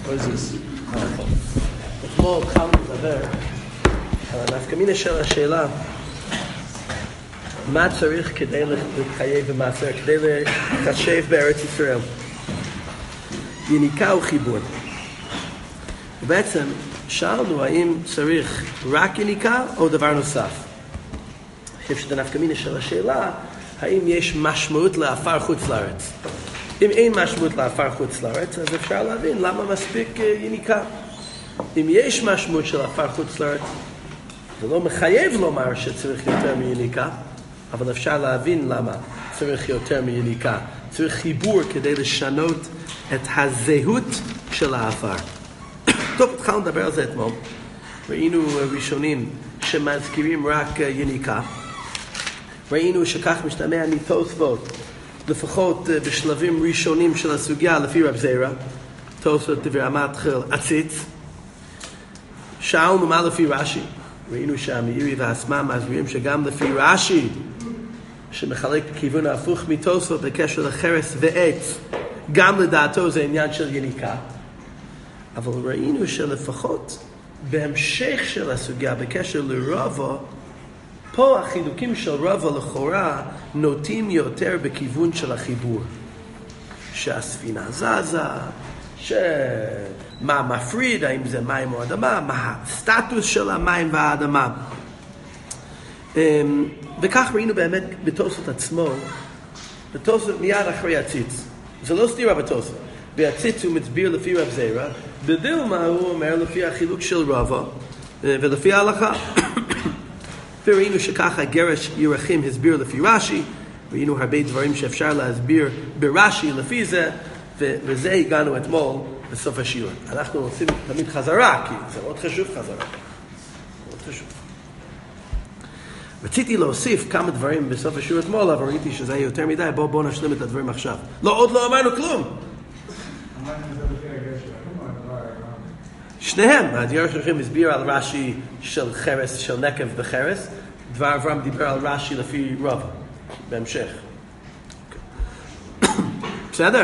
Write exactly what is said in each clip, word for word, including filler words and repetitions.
אתמול התחלנו לדבר על הנפקא מינה של השאלה מה צריך כדי להתחייב במעשר, כדי להתחשב בארץ ישראל. יניקה או חיבור. ובעצם שאלנו האם צריך רק יניקה או דבר נוסף. אני חושב שזה נפקא מינה של השאלה, האם יש משמעות לעפר חוץ לארץ. אם אין משמעות לעפר חוץ לארץ, אז אפשר להבין למה מספיק יניקה. אם יש משמעות של עפר חוץ לארץ, זה לא מחייב לומר שצריך יותר מיניקה, אבל אפשר להבין למה צריך יותר מיניקה. צריך חיבור כדי לשנות את הזהות של העפר. טוב, התחלנו לדבר על זה אתמול. ראינו ראשונים שמזכירים רק יניקה. ראינו שכך משתמע מתוספות, לפחות בשלבים ראשונים של הסוגיה לפי רב זירא. תוספות דברי המתחיל עציץ. שאלנו מה לפי רש"י. ראינו שהמאירי והסמ"ם מסבירים שגם לפי רש"י, שמחלק בכיוון ההפוך מתוספות בקשר לחרס ועץ, גם לדעתו זה עניין של יניקה. אבל ראינו שלפחות בהמשך של הסוגיה בקשר לרבא, פה החילוקים של רבא לכאורה נוטים יותר בכיוון של החיבור. שהספינה זזה, שמה מפריד, האם זה מים או אדמה, מה הסטטוס של המים והאדמה. וכך ראינו באמת בתוספות עצמו, בתוספות מיד אחרי הציץ. זה לא סתירה בתוספות. בהציץ הוא מצביר לפי רב זירא, בדילמה הוא אומר לפי החילוק של רבא ולפי ההלכה. וראינו שככה גרש ירחים הסביר לפי רש"י, ראינו הרבה דברים שאפשר להסביר ברש"י לפי זה, וזה הגענו אתמול בסוף השיעור. אנחנו עושים תמיד חזרה, כי זה מאוד חשוב חזרה. מאוד חשוב. רציתי להוסיף כמה דברים בסוף השיעור אתמול, אבל ראיתי שזה היה יותר מדי, בואו בוא נשלים את הדברים עכשיו. לא, עוד לא אמרנו כלום. שניהם, הדבר שלכם הסביר על רש"י של חרס, של נקב בחרס, דבר אברהם דיבר על רש"י לפי רבא, בהמשך. בסדר?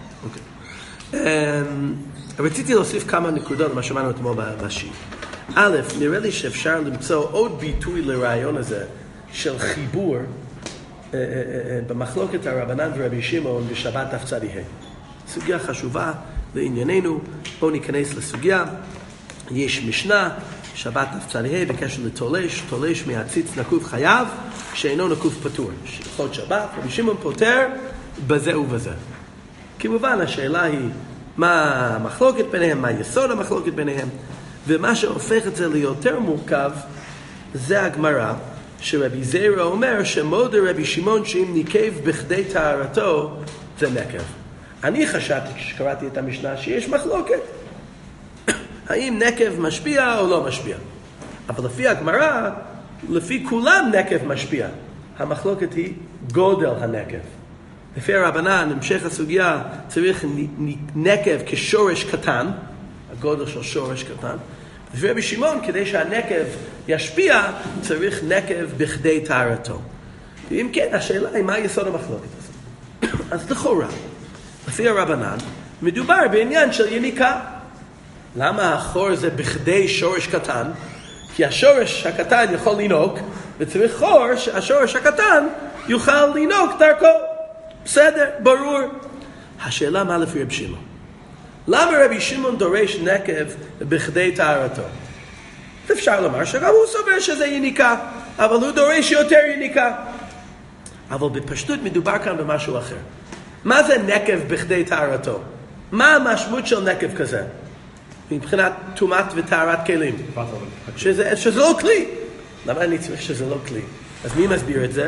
רציתי להוסיף כמה נקודות למה שמענו אתמול בשיעור. א', נראה לי שאפשר למצוא עוד ביטוי לרעיון הזה של חיבור במחלוקת הרבנן ורבי שמעון בשבת דף צ"ה. סוגיה חשובה לענייננו, בואו ניכנס לסוגיה. יש משנה, שבת דף צ"ה בקשר לתולש, תולש מהציץ נקוב חייב, שאינו נקוב פטור. הלכות שבת, רבי שמעון פוטר בזה ובזה. כמובן השאלה היא מה המחלוקת ביניהם, מה יסוד המחלוקת ביניהם, ומה שהופך את זה ליותר מורכב זה הגמרא, שרבי זירא אומר שמודה רבי שמעון שאם ניקב בכדי טהרתו זה נקב. אני חשבתי כשקראתי את המשנה שיש מחלוקת האם נקב משפיע או לא משפיע, אבל לפי הגמרא לפי כולם נקב משפיע. המחלוקת היא גודל הנקב. לפי הרבנן, המשך הסוגיה, צריך נקב כשורש קטן, הגודל של שורש קטן. לפי רבי שמעון, כדי שהנקב ישפיע, צריך נקב בכדי טהרתו. ואם כן, השאלה היא מה יסוד המחלוקת הזאת. אז לכאורה, לפי הרבנן, מדובר בעניין של יניקה. למה החור זה בכדי שורש קטן? כי השורש הקטן יכול לנהוג, וצריך חור שהשורש הקטן יוכל לנהוג דרכו. בסדר, ברור. השאלה מה לפי רבי שמעון? למה רבי שמעון דורש נקב בכדי טהרתו? אפשר לומר שגם הוא סובר שזה יניקה, אבל הוא דורש יותר יניקה. אבל בפשטות מדובר כאן במשהו אחר. מה זה נקב בכדי טהרתו? מה המשמעות של נקב כזה? מבחינת טומאת וטהרת כלים. שזה, שזה לא כלי. למה אני צריך שזה לא כלי? אז מי מסביר את זה?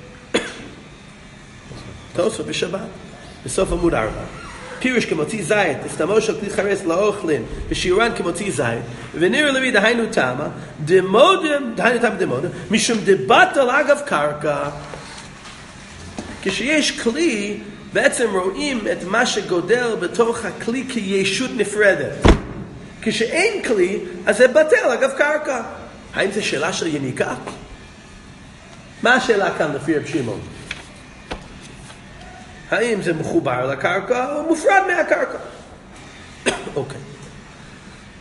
תוספות בשבת, בסוף עמוד ארבע. פירוש כמוציא זית, הסתמו של כלי חרס לאוכלין, ושיעורן כמוציא זית, ונראה לבי דהיינו תמה, דמודם, דהיינו תמה דמודם, משום דבטל אגב קרקע. כשיש כלי, בעצם רואים את מה שגודל בתוך הכלי כישות נפרדת. כשאין כלי, אז זה בטל אגב קרקע. האם זה שאלה של יניקה? מה השאלה כאן לפי רבי שמעון? האם זה מחובר לקרקע או מופרד מהקרקע? אוקיי.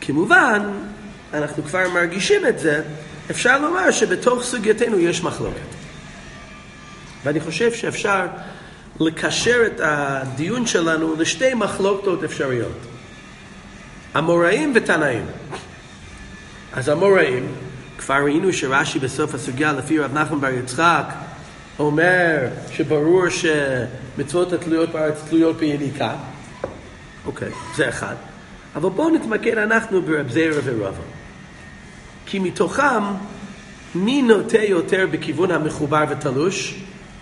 כמובן, אנחנו כבר מרגישים את זה, אפשר לומר שבתוך סוגייתנו יש מחלוקת. ואני חושב שאפשר לקשר את הדיון שלנו לשתי מחלוקות אפשריות. אמוראים ותנאים. אז אמוראים, כבר ראינו שרש"י בסוף הסוגיה לפי רב נחמן בר יצחק אומר שברור שמצוות התלויות בארץ תלויות ביניקה. אוקיי, זה אחד. אבל בואו נתמקד אנחנו ברב זירא ורבא. כי מתוכם מי נוטה יותר בכיוון המחובר ותלוש?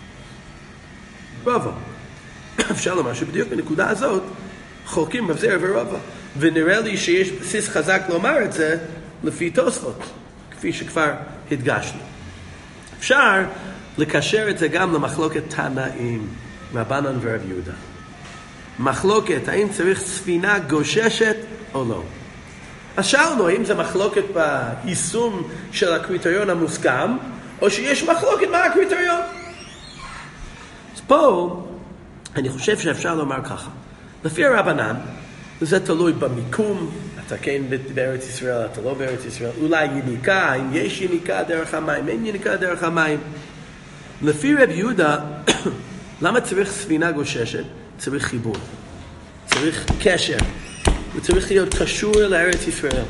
רבא. אפשר לומר שבדיוק בנקודה הזאת חולקים רב זירא ורבא. ונראה לי שיש בסיס חזק לומר את זה לפי תוספות, כפי שכבר הדגשנו. אפשר לקשר את זה גם למחלוקת תנאים, רבנן ורב יהודה. מחלוקת, האם צריך ספינה גוששת או לא. אז שאלנו, האם זה מחלוקת ביישום של הקריטריון המוסכם, או שיש מחלוקת מה הקריטריון? אז פה, אני חושב שאפשר לומר ככה. לפי הרבנן, זה תלוי במיקום, אתה כן בארץ ישראל, אתה לא בארץ ישראל, אולי יניקה, האם יש יניקה דרך המים, אין יניקה דרך המים. לפי רב יהודה, למה צריך ספינה גוששת? צריך חיבור, צריך קשר, וצריך להיות קשור לארץ ישראל.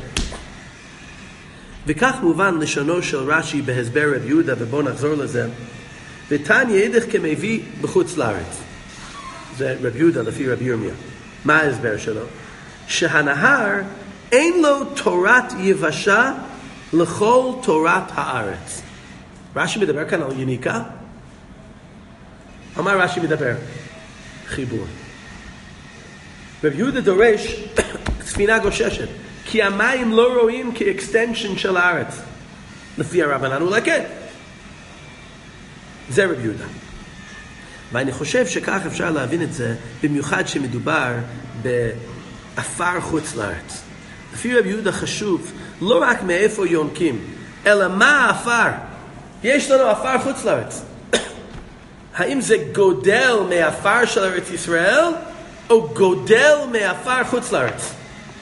וכך מובן לשונו של רש"י בהסבר רב יהודה, ובואו נחזור לזה. ותניא אידך כמביא בחוץ לארץ. זה רב יהודה לפי רב ירמיה. מה ההסבר שלו? שהנהר אין לו תורת יבשה לכל תורת הארץ. רש"י מדבר כאן על יניקה? על מה רש"י מדבר? חיבור. רב יהודה דורש ספינה גוששת, כי המים לא רואים כאקסטנשן של הארץ. לפי הרבנן אולי כן. זה רב יהודה. ואני חושב שכך אפשר להבין את זה, במיוחד שמדובר באפר חוץ לארץ. לפי רב יהודה חשוב לא רק מאיפה יונקים, אלא מה האפר. יש לנו אפר חוץ לארץ. האם זה גודל מאפר של ארץ ישראל, או גודל מאפר חוץ לארץ?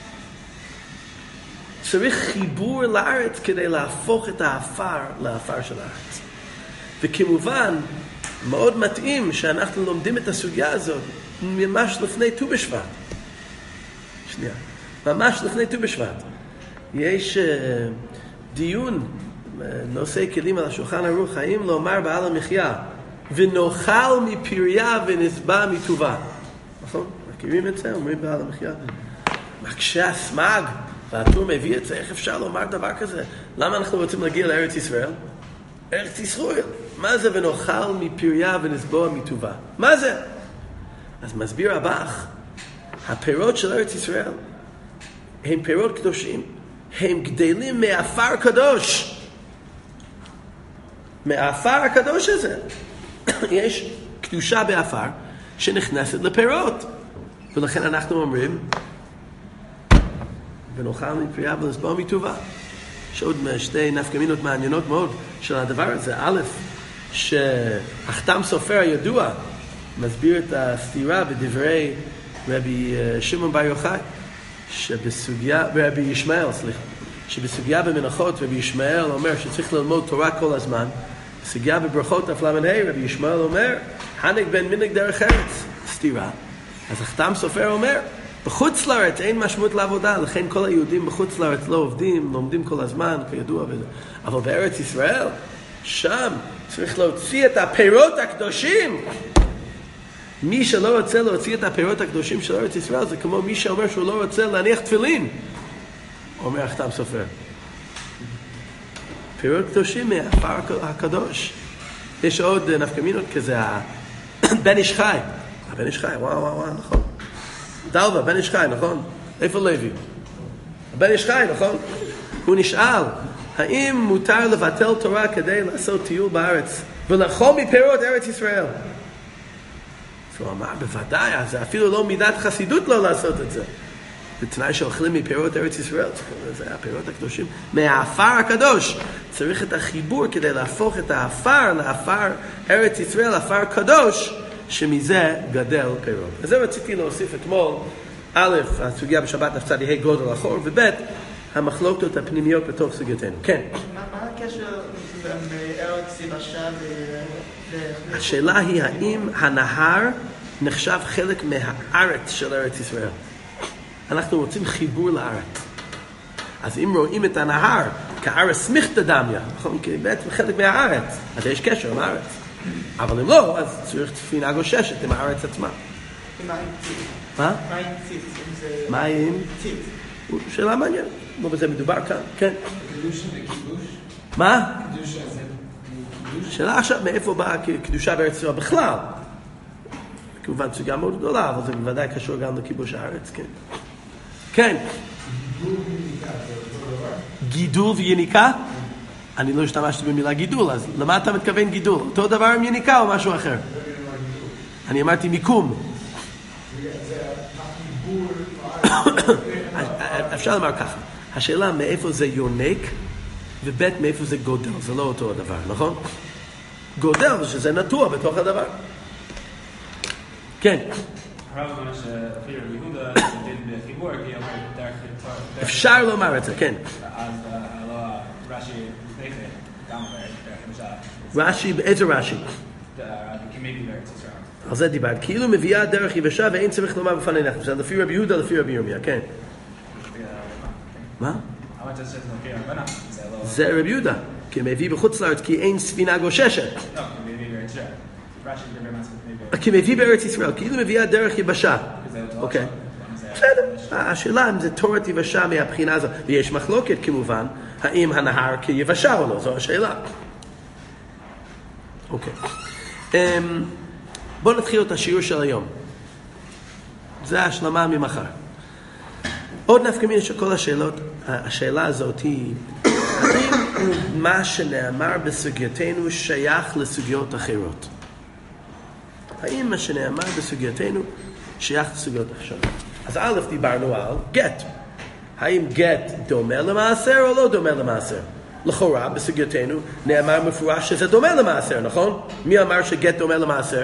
צריך חיבור לארץ כדי להפוך את האפר לאפר של הארץ. וכמובן, מאוד מתאים שאנחנו לומדים את הסוגיה הזאת ממש לפני ט"ו בשבט. שנייה. ממש לפני ט"ו בשבט. יש uh, דיון, uh, נושא כלים על השולחן ערוך, האם לומר בעל המחיה, ונאכל מפריה ונסבע מטובה. נכון? מכירים את זה? אומרים בעל המחיה. מקשה הסמג, והטור מביא את זה, איך אפשר לומר דבר כזה? למה אנחנו רוצים להגיע לארץ ישראל? ארץ ישראל. מה זה ונאכל מפריה ונסבוע מטובה? מה זה? אז מסביר הבח, הפירות של ארץ ישראל הם פירות קדושים, הם גדלים מאפר קדוש. מאפר הקדוש הזה. יש קדושה באפר שנכנסת לפירות. ולכן אנחנו אומרים, ונאכל מפריה ונסבוע מטובה. יש עוד שתי נפקמינות מעניינות מאוד של הדבר הזה. א', שהחתם סופר הידוע מסביר את הסתירה בדברי רבי שמעון בר יוחאי, שבסוגיה, רבי ישמעאל, סליחה, שבסוגיה במנחות רבי ישמעאל אומר שצריך ללמוד תורה כל הזמן. בסוגיה בברכות אפלמן ה' רבי ישמעאל אומר, חנק בן מנהג דרך ארץ, סתירה. אז החתם סופר אומר, בחוץ לארץ אין משמעות לעבודה, לכן כל היהודים בחוץ לארץ לא עובדים, לומדים כל הזמן, כידוע וזה. אבל בארץ ישראל, שם צריך להוציא את הפירות הקדושים. מי שלא רוצה להוציא את הפירות הקדושים של ארץ ישראל, זה כמו מי שאומר שהוא לא רוצה להניח תפילין, אומר החתם סופר. פירות קדושים מהאפר הקדוש. יש עוד נפקמינות כזה, בן איש חי. הבן איש חי, וואו וואו וואו, נכון. דלווה, בן איש חי, נכון? איפה לוי? הבן איש חי, נכון? הוא נשאל, האם מותר לבטל תורה כדי לעשות טיול בארץ ולאכול מפירות ארץ ישראל? אז הוא אמר, בוודאי, זה אפילו לא מידת חסידות לא לעשות את זה. בתנאי שאוכלים מפירות ארץ ישראל, זה הפירות הקדושים, מהאפר הקדוש. צריך את החיבור כדי להפוך את האפר לאפר ארץ ישראל, אפר קדוש, שמזה גדל פירות. אז זה רציתי להוסיף אתמול א', הסוגיה בשבת נפצה יהיה גודל החור, וב', המחלוקות הפנימיות בתוך סוגייתנו. כן. מה הקשר בין ארץ יבשה ו... השאלה היא האם הנהר נחשב חלק מהארץ של ארץ ישראל. אנחנו רוצים חיבור לארץ. אז אם רואים את הנהר כארץ סמיכתא דמיא, בעצם חלק מהארץ, אז יש קשר עם הארץ. אבל אם לא, אז צריך ספינה גוששת עם הארץ עצמה. מה עם ציץ? מה? מה עם ציץ? מה עם? ציץ. שאלה מעניינת. לא בזה מדובר כאן, כן. קדושה וקידוש? מה? קדושה זה קידוש? שאלה עכשיו מאיפה באה קדושה בארץ ישראל בכלל. כמובן סוגיה מאוד גדולה, אבל זה בוודאי קשור גם לכיבוש הארץ, כן. כן. גידול ויניקה? אני לא השתמשתי במילה גידול, אז למה אתה מתכוון גידול? אותו דבר עם יניקה או משהו אחר? אני אמרתי מיקום. אפשר לומר ככה, השאלה מאיפה זה יונק ובית מאיפה זה גודל, זה לא אותו הדבר, נכון? גודל שזה נטוע בתוך הדבר. כן. הרב אומר שאפילו יהודה זה דין בחיבור, כי אומר דרך... אפשר לומר את זה, כן. אז לא רש"י לפני זה, גם דרך רש"י, איזה רש"י? כמייבי בארץ ישראל. על זה דיברת, כאילו מביאה דרך יבשה ואין צריך לומר בפניך, זה לפי רבי יהודה, לפי רבי ירמיה, כן. מה? זה רבי יהודה, כי מביא בחוץ לארץ כי אין ספינה גוששת. לא, כמייבי בארץ ישראל. רש"י מדבר מהספר. כי מביא בארץ ישראל, כאילו מביאה דרך יבשה. אוקיי. בסדר, השאלה אם זה תורת יבשה מהבחינה הזו, ויש מחלוקת כמובן, האם הנהר כיבשה או לא, זו השאלה. אוקיי. בואו נתחיל את השיעור של היום. זה השלמה ממחר. עוד נפקא מינה של כל השאלות, השאלה הזאת היא, האם מה שנאמר בסוגייתנו שייך לסוגיות אחרות? האם מה שנאמר בסוגייתנו שייך לסוגיות אחרות? אז א' דיברנו על גט. האם גט דומה למעשר או לא דומה למעשר? לכאורה בסוגייתנו נאמר מפורש שזה דומה למעשר, נכון? מי אמר שגט דומה למעשר?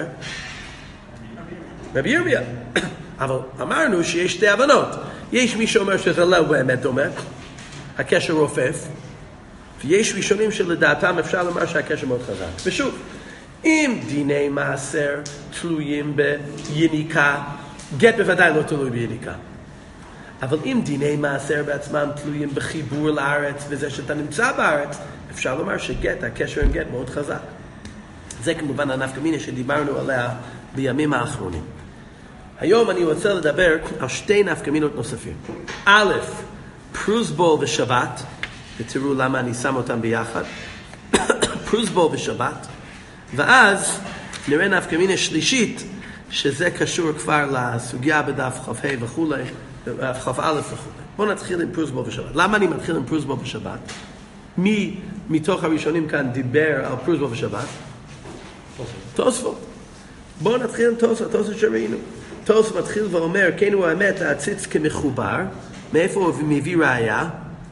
רבי ירמיה. אבל אמרנו שיש שתי הבנות. יש מי שאומר שזה לא באמת דומה, הקשר רופף, ויש ראשונים שלדעתם אפשר לומר שהקשר מאוד חזק. ושוב, אם דיני מעשר תלויים ביניקה, גט בוודאי לא תלוי ביניקה. אבל אם דיני מעשר בעצמם תלויים בחיבור לארץ וזה שאתה נמצא בארץ, אפשר לומר שגט, הקשר עם גט מאוד חזק. זה כמובן הנפקא מינה שדיברנו עליה בימים האחרונים. היום אני רוצה לדבר על שתי נפקא מינות נוספים. א', פרוסבול ושבת, ותראו למה אני שם אותם ביחד. פרוסבול ושבת, ואז נראה נפקא מינה שלישית, שזה קשור כבר לסוגיה בדף כ"ה וכו', כ"א וכו'. בואו נתחיל עם פרוסבול ושבת. למה אני מתחיל עם פרוסבול ושבת? מי מתוך הראשונים כאן דיבר על פרוסבול ושבת? תוספות. בואו נתחיל עם תוספות, תוספות שראינו. תוספות מתחיל ואומר, כן הוא האמת, העציץ כמחובר. מאיפה הוא מביא ראיה?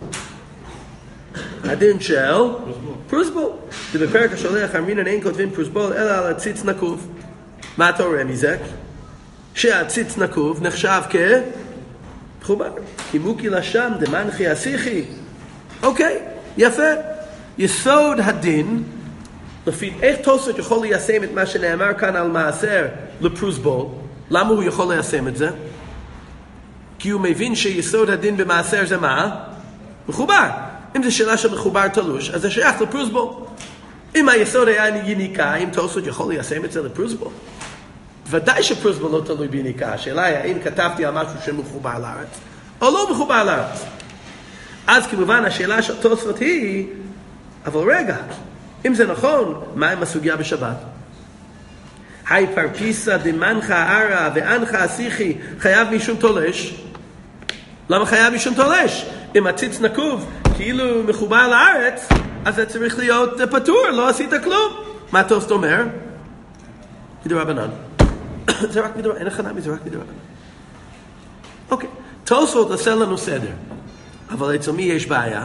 הדין של פרוסבול. ובפרק השולח אמרינן אין כותבים פרוסבול אלא על הציץ נקוב. מה אתה רואה מזה? שהציץ נקוב נחשב כמחובר. כי מוקי לשם דמנחי השיחי. אוקיי, יפה. יסוד הדין, לפי איך תוספות יכול ליישם את מה שנאמר כאן על מעשר לפרוסבול? למה הוא יכול ליישם את זה? כי הוא מבין שיסוד הדין במעשר זה מה? מחובר. אם זה שאלה של מחובר תלוש, אז זה שייך לפרוסבול. אם היסוד היה יניקה, אם תוספות יכול ליישם את זה לפרוסבול? ודאי שפרוסבול לא תלוי ביניקה. השאלה היא האם כתבתי על משהו שמחובר לארץ, או לא מחובר לארץ. אז כמובן השאלה של תוספות היא, אבל רגע, אם זה נכון, מה עם הסוגיה בשבת? היי פרפיסה דמנחה ערה ואנחה השיחי חייב משום תולש. למה חייב משום תולש? אם הציץ נקוב כאילו מחובר לארץ, אז זה צריך להיות פטור, לא עשית כלום. מה תוספות אומר? מדרבנן. זה רק מדרבנן, אין הכנה מזה, רק מדרבנן. אוקיי, תוספות עושה לנו סדר. אבל אצל מי יש בעיה?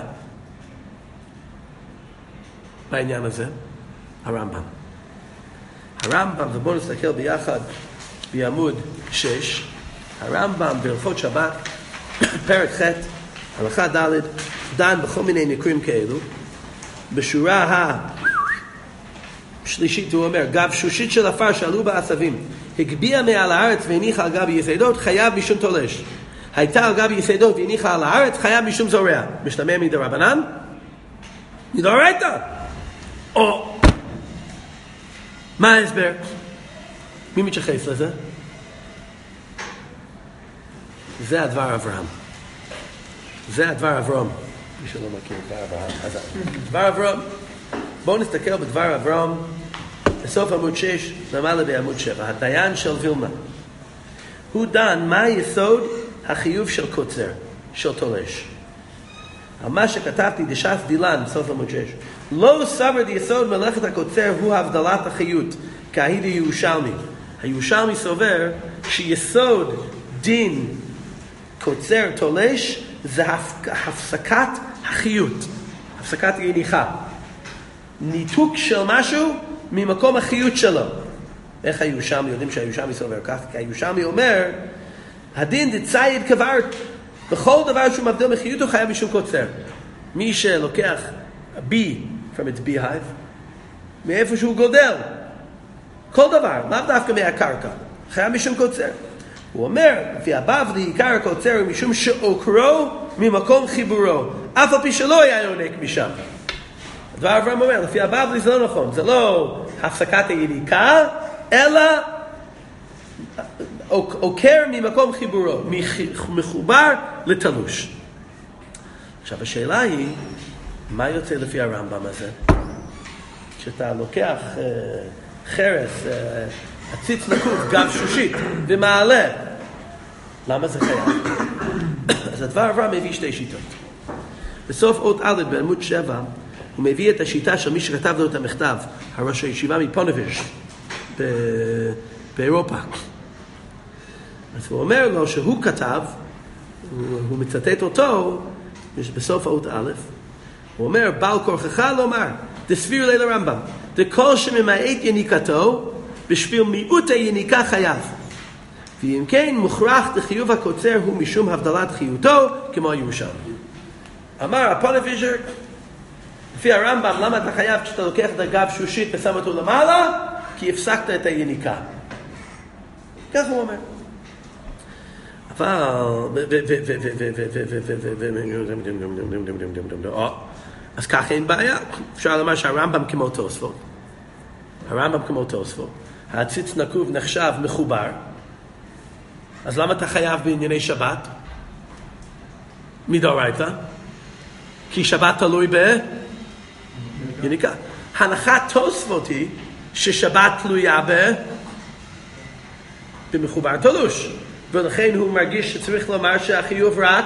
בעניין הזה? הרמב"ם. הרמב"ם, ובואו נסתכל ביחד בעמוד שש, הרמב"ם בהלכות שבת, פרק ח', הלכה ד', דן בכל מיני מקרים כאלו. בשורה השלישית הוא אומר, גב שושית של עפר שעלו בעשבים, הגביע מעל הארץ והניחה על גב יסודות, חייב משום תולש. הייתה על גב יסודות והניחה על הארץ, חייב משום זורע. משתמע מדרבנן? מדאורייתא. או מה ההסבר? מי מתייחס לזה? זה הדבר אברהם. זה הדבר אברהם. מי שלא מכיר דבר אברהם, אז דבר אברהם. בואו נסתכל בדבר אברהם בסוף עמוד שש, למעלה בעמוד שבע. הדיין של וילנה. הוא דן מה היסוד החיוב של קוצר, של תולש. על מה שכתבתי דש"ס דילן בסוף עמוד שש. לא סבר דיסוד מלאכת הקוצר הוא הבדלת החיות, כהידי ירושלמי. הירושלמי סובר שיסוד דין קוצר תולש זה הפסקת החיות, הפסקת היניחה. ניתוק של משהו ממקום החיות שלו. איך הירושלמי, יודעים שהירושלמי סובר כך? כי הירושלמי אומר, הדין דצייד כברת, בכל דבר שהוא מבדיל מחיות הוא חייב משום קוצר. מי שלוקח בי, from its beehive, מאיפה שהוא גודל, כל דבר, לאו דווקא מהקרקע, חייב משום קוצר. הוא אומר, לפי הבבלי, עיקר הקוצר הוא משום שעוקרו ממקום חיבורו, אף על פי שלא היה יונק משם. הדבר אברהם אומר, לפי הבבלי זה לא נכון, זה לא הפסקת היניקה, אלא עוקר ממקום חיבורו, מחובר לתלוש. עכשיו השאלה היא, מה יוצא לפי הרמב"ם הזה? כשאתה לוקח uh, חרס, uh, עציץ נקוב, גב שושית, ומעלה, למה זה חייב? אז הדבר אברהם מביא שתי שיטות. בסוף אות א' בעמוד שבע, הוא מביא את השיטה של מי שכתב לו את המכתב, הראש הישיבה מפונביז' באירופה. אז הוא אומר לו שהוא כתב, הוא, הוא מצטט אותו, בסוף האות א', הוא אומר, בעל כורכך לומר, תסביר לי לרמב"ם, דכל שממעט יניקתו, בשביל מיעוט היניקה חייב. ואם כן, מוכרח דחיוב הקוצר הוא משום הבדלת חיותו, כמו הירושלמי. אמר הפונביז'ר, לפי הרמב"ם, למה אתה חייב כשאתה לוקח את הגב שושית ושם אותו למעלה? כי הפסקת את היניקה. כך הוא אומר. אבל... אז ככה אין בעיה. אפשר לומר שהרמב"ם כמו תוספות. הרמב"ם כמו תוספות. העציץ נקוב נחשב מחובר. אז למה אתה חייב בענייני שבת? מדאורייתא. כי שבת תלוי ביניקה. הנחת תוספות היא ששבת תלויה ב... במחובר תלוש. ולכן הוא מרגיש שצריך לומר שהחיוב רק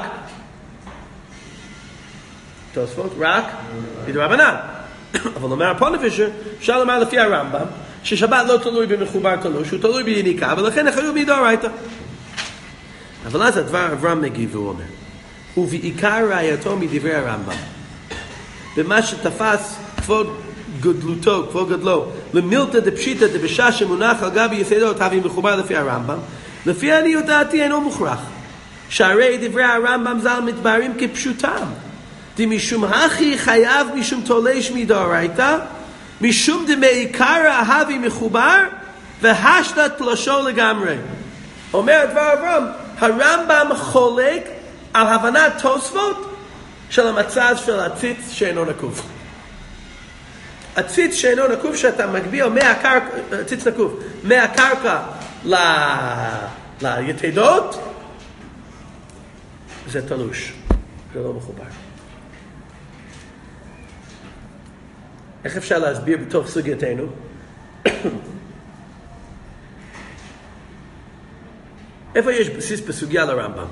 תוספות, רק בדרבנן. אבל אומר הפונביז'ר, אפשר לומר לפי הרמב"ם, ששבת לא תלוי במחובר תלוש, הוא תלוי ביניקה, ולכן החיוב מדאורייתא. אבל אז הדבר אברהם מגיב והוא אומר, ובעיקר ראייתו מדברי הרמב"ם, במה שתפס כבוד גדלותו, כבוד גדלו, למילתא דפשיטא דבשע שמונח על גבי יסודות, הווה מחובר לפי הרמב"ם, לפי עניות דעתי אינו מוכרח. שהרי דברי הרמב"ם ז"ל מתבררים כפשוטם. דמשום הכי חייב משום תולש מדאורייתא, משום דמעיקרא הווה מחובר, והשתא תלשו לגמרי. אומר דבר אברהם, הרמב"ם חולק על הבנת תוספות של המצב של הציץ שאינו נקוב. הציץ שאינו נקוב שאתה מגביה מהקרקע, ציץ נקוב, מהקרקע ל... ליתדות, זה תלוש, זה לא מחובר. איך אפשר להסביר בתוך סוגייתנו? איפה יש בסיס בסוגיה לרמב"ם?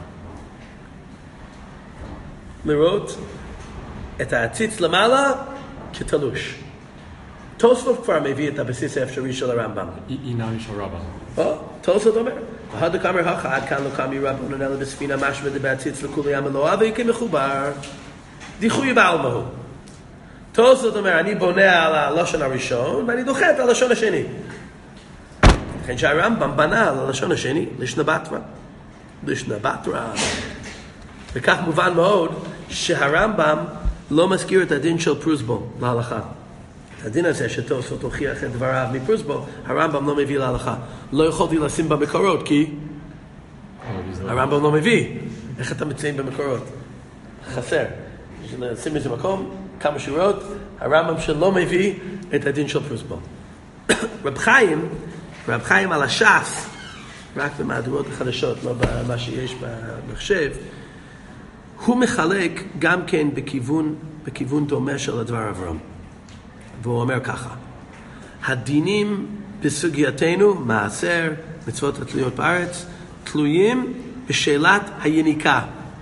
לראות את העציץ למעלה כתלוש. תוספות כבר מביא את הבסיס האפשרי של הרמב"ם. עיניים של רבא. תוספות אומר, והדק אמר הכה, עד כאן לא קמי רבנן אלא בספינה משמע דבעציץ לכולי עם אלוהה וכי מחובר. דיחוי בעלמהו. תוספות אומר, אני בונה על הלשון הראשון ואני דוחה את הלשון השני. לכן שהרמב"ם בנה על הלשון השני, לשנה בתרא. לישנא בתרא. וכך מובן מאוד שהרמב"ם לא מזכיר את הדין של פרוסבול להלכה. הדין הזה שתוספות הוכיח את דבריו מפרוסבול, הרמב"ם לא מביא להלכה. לא יכולתי לשים במקורות כי הרמב"ם לא מביא. איך אתה מציין במקורות? חסר. נשים איזה מקום, כמה שורות, הרמב"ם שלא מביא את הדין של פרוסבול. רב חיים, רב חיים על הש"ס, רק במהדורות החדשות, לא במה שיש במחשב, הוא מחלק גם כן בכיוון, בכיוון דומה של הדבר אברהם. והוא אומר ככה, הדינים בסוגייתנו, מעשר, מצוות התלויות בארץ, תלויים בשאלת היניקה.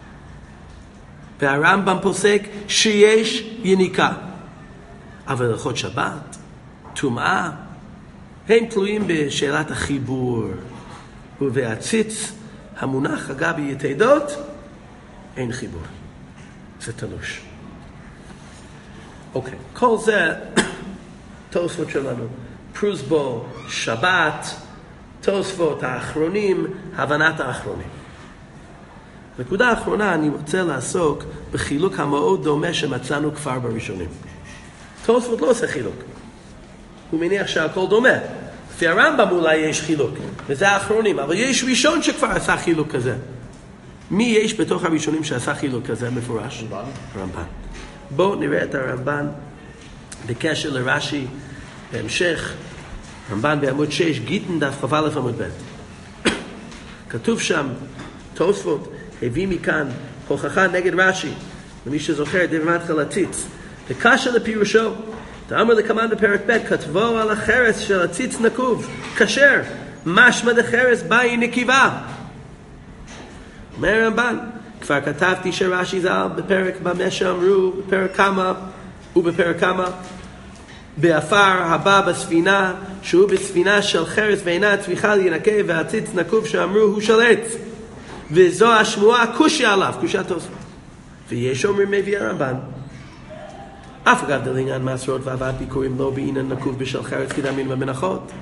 והרמב"ם פוסק שיש יניקה. אבל הלכות שבת, טומאה, הם תלויים בשאלת החיבור. ובהציץ המונח אגב יתדות, אין חיבור. זה תלוש. אוקיי, כל זה תוספות שלנו. פרוסבול, שבת, תוספות האחרונים, הבנת האחרונים. נקודה האחרונה, אני רוצה לעסוק בחילוק המאוד דומה שמצאנו כבר בראשונים. תוספות לא עושה חילוק. הוא מניח שהכל דומה. לפי הרמב"ם אולי יש חילוק, וזה האחרונים, אבל יש ראשון שכבר עשה חילוק כזה. מי יש בתוך הראשונים שעשה חילוק כזה מפורש? רמב"ן. רמב"ן. בואו נראה את הרמב"ן בקשר לרש"י בהמשך. רמב"ן בעמוד שש, גיטין דף כ"א עמוד ב'. כתוב שם, תוספות הביא מכאן הוכחה נגד רש"י, ומי שזוכר דבר מתחיל לציץ. וקשר לפירושו, תאמר לקמן בפרק ב', כתבו על החרס של הציץ נקוב, כשר, משמע דחרס באי נקיבה. אומר הרמב"ן, כבר כתבתי שרש"י ז"ל בפרק במה שאמרו, בפרק כמה ובפרק כמה, באפר הבא בספינה, שהוא בספינה של חרס ואינה צריכה להינקה, והציץ נקוב שאמרו הוא של עץ. וזו השמועה קושיה עליו, קושיה תוספות. ויש אומרים מביא הרמב"ן, אף אגב דלעניין מעשרות והבאת ביקורים לא בעניין נקוב בשל חרס כדאמין במנחות.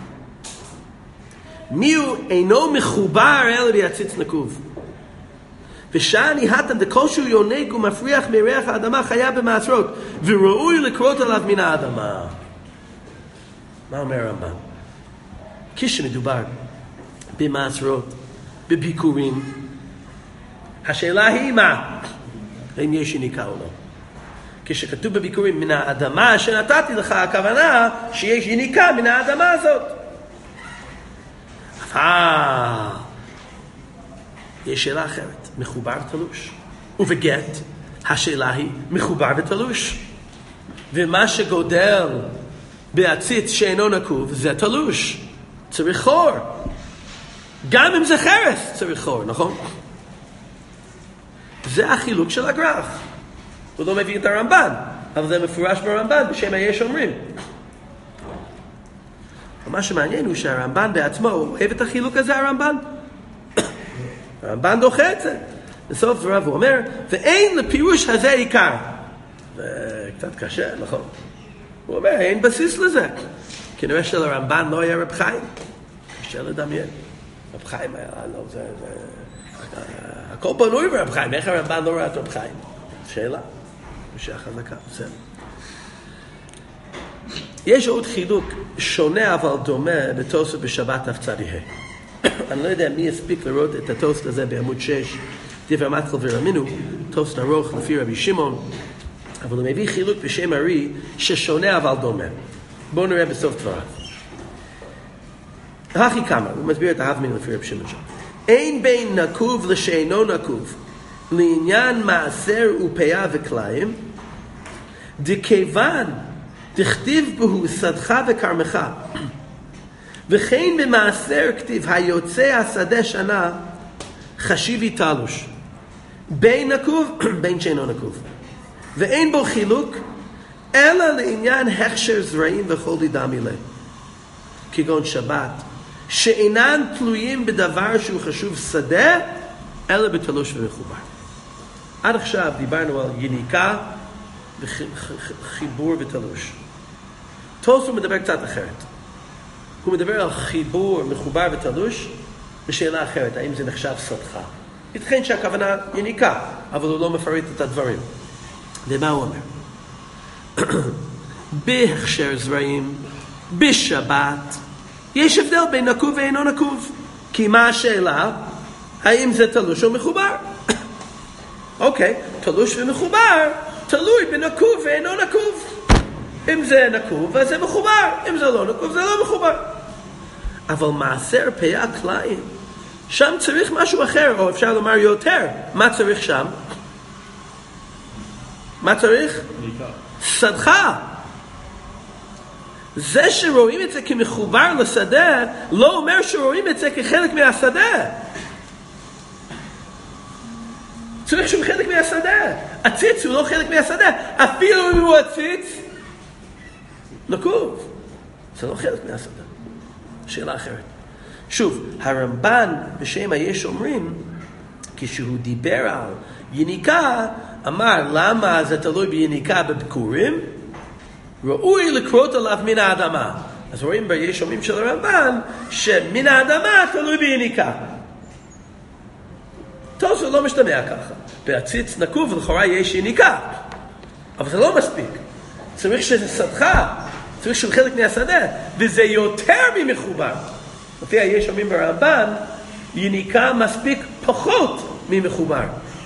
מיהו אינו מחובר אלא בהציץ נקוב. ושאני הטן דכלשהו יונק ומפריח מריח האדמה חיה במעשרות, וראוי לקרות עליו מן האדמה. מה אומר הרמב"ן? כשמדובר במעשרות, בביקורים, השאלה היא מה? האם יש יניקה או לא? כשכתוב בביקורים מן האדמה שנתתי לך, הכוונה שיש יניקה מן האדמה הזאת. אבל יש שאלה אחרת, מחובר ותלוש. ובגט, השאלה היא מחובר ותלוש. ומה שגודל בהציץ שאינו נקוב, זה תלוש. צריך חור. גם אם זה חרס, צריך חור, נכון? זה החילוק של הגר"א. הוא לא מביא את הרמב"ן, אבל זה מפורש ברמב"ן, בשם היש אומרים. מה שמעניין הוא שהרמב"ן בעצמו, הוא אוהב את החילוק הזה, הרמב"ן? הרמב"ן דוחה את זה. בסוף דבריו הוא אומר, ואין לפירוש הזה עיקר. זה קצת קשה, נכון? הוא אומר, אין בסיס לזה. כנראה שלרמב"ן לא היה רב חיים. קשה לדמיין. רב חיים היה, לא, זה, זה... הכל בנוי ברב חיים. איך הרמב"ן לא ראה את רב חיים? שאלה. שאלה חזקה, בסדר. יש עוד חילוק שונה אבל דומה בתוספות בשבת תצ"ה. אני לא יודע מי יספיק לראות את התוספות הזה בעמוד שש, דבר מתחיל ורמינו, תוספות ארוך לפי רבי שמעון, אבל הוא מביא חילוק בשם ארי ששונה אבל דומה. בואו נראה בסוף דבריו. הכי כמה, הוא מסביר את ההבמין לפי רבי שמעון שם. אין בין נקוב לשאינו נקוב, לעניין מעשר ופאה וכליים, דכיוון תכתיב בו שדך וכרמך, וכן במעשר כתיב היוצא השדה שנה חשיבי תלוש, בין נקוב בין שאינו נקוב, ואין בו חילוק אלא לעניין הכשר זרעים וכל דידה מילה, כגון שבת, שאינן תלויים בדבר שהוא חשוב שדה אלא בתלוש ומחובר. עד עכשיו דיברנו על יניקה וחיבור ותלוש. תוספות מדבר קצת אחרת. הוא מדבר על חיבור, מחובר ותלוש בשאלה אחרת, האם זה נחשב סדך. ייתכן שהכוונה יניקה, אבל הוא לא מפרט את הדברים. ומה הוא אומר? בהכשר זרעים, בשבת, יש הבדל בין נקוב ואינו נקוב. כי מה השאלה? האם זה תלוש או מחובר? אוקיי, תלוש ומחובר, תלוי בנקוב ואינו נקוב. אם זה נקוב, אז זה מחובר. אם זה לא נקוב, זה לא מחובר. אבל מעשר פאה קלעים, שם צריך משהו אחר, או אפשר לומר יותר. מה צריך שם? מה צריך? סדחה. זה שרואים את זה כמחובר לשדה, לא אומר שרואים את זה כחלק מהשדה. צריך שהוא חלק מהשדה. הציץ הוא לא חלק מהשדה. אפילו אם הוא הציץ, נקוב. זה לא חלק מהשדה. שאלה אחרת. שוב, הרמב"ן בשם היש אומרים, כשהוא דיבר על יניקה, אמר למה זה תלוי ביניקה בבקורים? ראוי לקרות עליו מן האדמה. אז רואים ביש אומרים של הרמב"ן, שמן האדמה תלוי ביניקה. טוב, זה לא משתמע ככה. בהציץ נקוב ולכאורה יש יניקה. אבל זה לא מספיק. צריך שזה סדחה. צריך שהוא חלק מהשדה. וזה יותר ממחובר. לפי היש אומרים ברמב"ן, יניקה מספיק פחות ממחובר.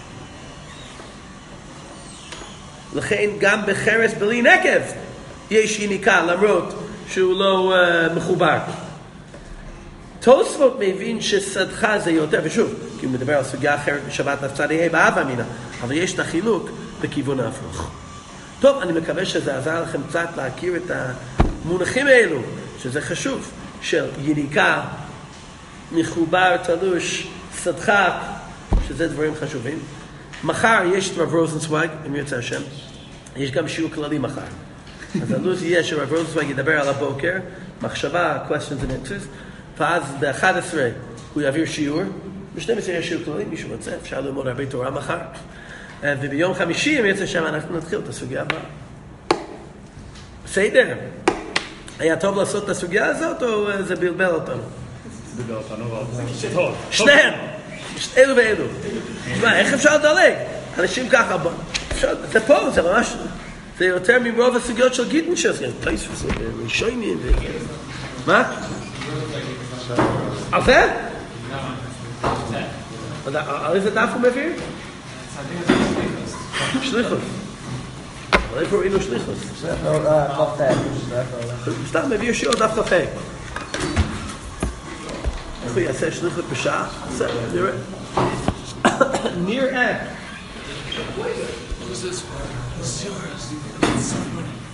לכן גם בחרס בלי נקב יש יניקה למרות שהוא לא uh, מחובר. תוספות מבין שסדחה זה יותר, ושוב, כי הוא מדבר על סוגיה אחרת בשבת הפצדיה באב אמינה, אבל יש את החילוק בכיוון ההפוך. טוב, אני מקווה שזה עזר לכם קצת להכיר את המונחים האלו, שזה חשוב, של יניקה, מחובר, תלוש, סדחה, שזה דברים חשובים. מחר יש את רב רוזנצוויג, אם יוצא השם, יש גם שיעור כללי מחר. אז הלו"ז יהיה שרב רוזנצוויג ידבר על הבוקר, מחשבה, questions and answers, ואז ב-אחת עשרה הוא יעביר שיעור, ב-שתים עשרה יש שיעור כללי, מישהו רוצה, אפשר ללמוד הרבה תורה מחר. וביום חמישי, אם יוצא שם, אנחנו נתחיל את הסוגיה הבאה. בסדר? היה טוב לעשות את הסוגיה הזאת, או זה בלבל אותנו? זה בלבל אותנו, אבל זה טוב. שניהם! אלו ואלו. תשמע, איך אפשר לדלג? אנשים ככה, זה פה, זה ממש, זה יותר מרוב הסוגיות של גיטנשס, טייספוס, רישיינים, מה? על זה? על איזה דף הוא מביא? שליחות. אבל איפה ראינו שליחות? סתם מביא שיעור דף קפה. איך הוא יעשה שליחות בשעה? נראה. נראה.